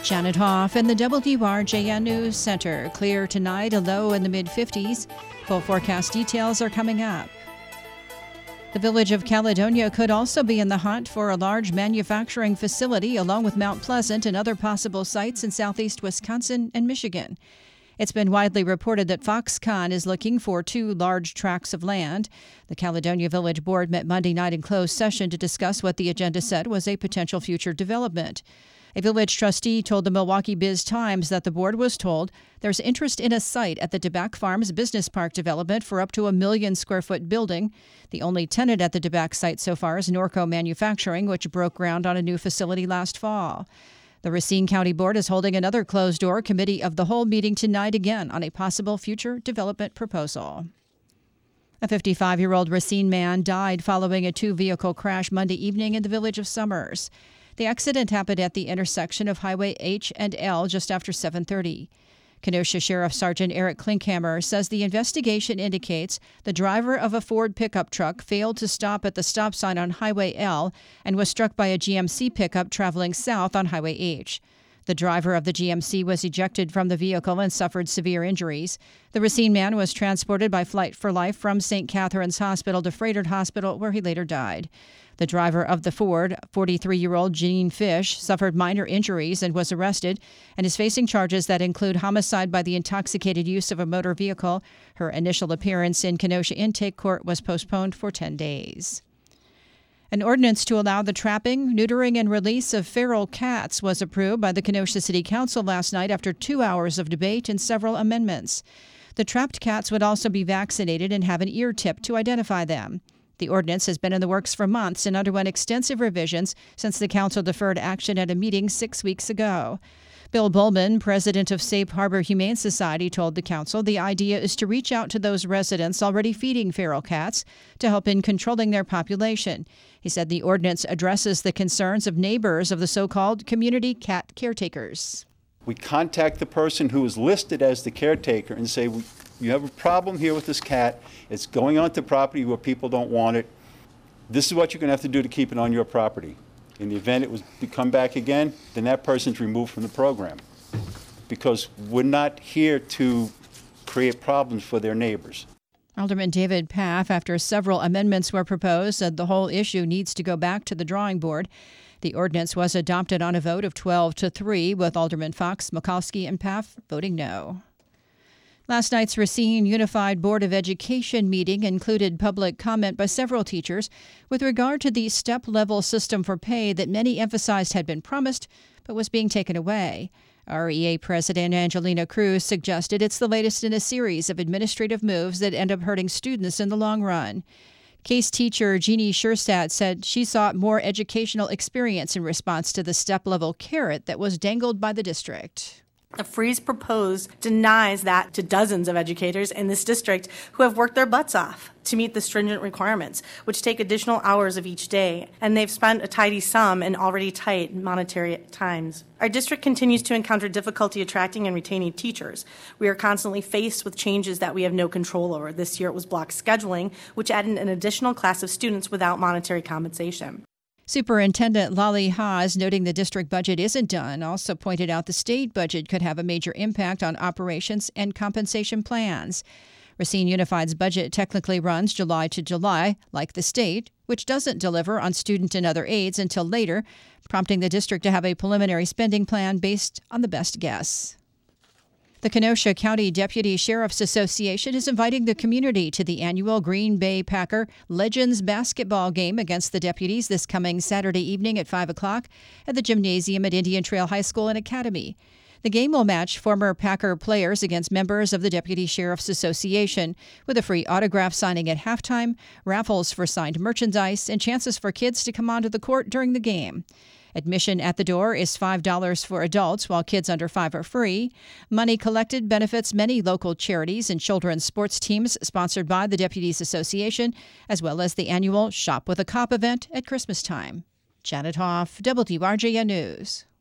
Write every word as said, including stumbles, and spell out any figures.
Janet Hoff in the W R J N News Center. Clear tonight, a low in the mid fifties. Full forecast details are coming up. The village of Caledonia could also be in the hunt for a large manufacturing facility, along with Mount Pleasant and other possible sites in southeast Wisconsin and Michigan. It's been widely reported that Foxconn is looking for two large tracts of land. The Caledonia Village Board met Monday night in closed session to discuss what the agenda said was a potential future development. A village trustee told the Milwaukee Biz-Times that the board was told there's interest in a site at the DeBack Farms Business Park development for up to a million square foot building. The only tenant at the DeBack site so far is Norco Manufacturing, which broke ground on a new facility last fall. The Racine County Board is holding another closed-door committee of the whole meeting tonight again on a possible future development proposal. A fifty-five-year-old Racine man died following a two-vehicle crash Monday evening in the village of Summers. The accident happened at the intersection of Highway H and L just after seven thirty. Kenosha Sheriff Sergeant Eric Klinkhammer says the investigation indicates the driver of a Ford pickup truck failed to stop at the stop sign on Highway L and was struck by a G M C pickup traveling south on Highway H. The driver of the G M C was ejected from the vehicle and suffered severe injuries. The Racine man was transported by Flight for Life from Saint Catherine's Hospital to Froedtert Hospital, where he later died. The driver of the Ford, forty-three-year-old Jean Fish, suffered minor injuries and was arrested and is facing charges that include homicide by the intoxicated use of a motor vehicle. Her initial appearance in Kenosha Intake Court was postponed for ten days. An ordinance to allow the trapping, neutering, and release of feral cats was approved by the Kenosha City Council last night after two hours of debate and several amendments. The trapped cats would also be vaccinated and have an ear tip to identify them. The ordinance has been in the works for months and underwent extensive revisions since the council deferred action at a meeting six weeks ago. Bill Bullman, president of Safe Harbor Humane Society, told the council the idea is to reach out to those residents already feeding feral cats to help in controlling their population. He said the ordinance addresses the concerns of neighbors of the so-called community cat caretakers. We contact the person who is listed as the caretaker and say, you have a problem here with this cat. It's going onto property where people don't want it. This is what you're going to have to do to keep it on your property. In the event it was to come back again, then that person's removed from the program, because we're not here to create problems for their neighbors. Alderman David Paff, after several amendments were proposed, said the whole issue needs to go back to the drawing board. The ordinance was adopted on a vote of twelve to three, with Alderman Fox, Mikulski, and Paff voting no. Last night's Racine Unified Board of Education meeting included public comment by several teachers with regard to the step-level system for pay that many emphasized had been promised but was being taken away. R E A President Angelina Cruz suggested it's the latest in a series of administrative moves that end up hurting students in the long run. Case teacher Jeannie Scherstadt said she sought more educational experience in response to the step-level carrot that was dangled by the district. The freeze proposed denies that to dozens of educators in this district who have worked their butts off to meet the stringent requirements, which take additional hours of each day, and they've spent a tidy sum in already tight monetary times. Our district continues to encounter difficulty attracting and retaining teachers. We are constantly faced with changes that we have no control over. This year it was block scheduling, which added an additional class of students without monetary compensation. Superintendent Lolly Haas, noting the district budget isn't done, also pointed out the state budget could have a major impact on operations and compensation plans. Racine Unified's budget technically runs July to July, like the state, which doesn't deliver on student and other aids until later, prompting the district to have a preliminary spending plan based on the best guess. The Kenosha County Deputy Sheriff's Association is inviting the community to the annual Green Bay Packer Legends basketball game against the deputies this coming Saturday evening at five o'clock at the gymnasium at Indian Trail High School and Academy. The game will match former Packer players against members of the Deputy Sheriff's Association, with a free autograph signing at halftime, raffles for signed merchandise, and chances for kids to come onto the court during the game. Admission at the door is five dollars for adults, while kids under five are free. Money collected benefits many local charities and children's sports teams sponsored by the Deputies Association, as well as the annual Shop with a Cop event at Christmas time. Janet Hoff, W R J N News.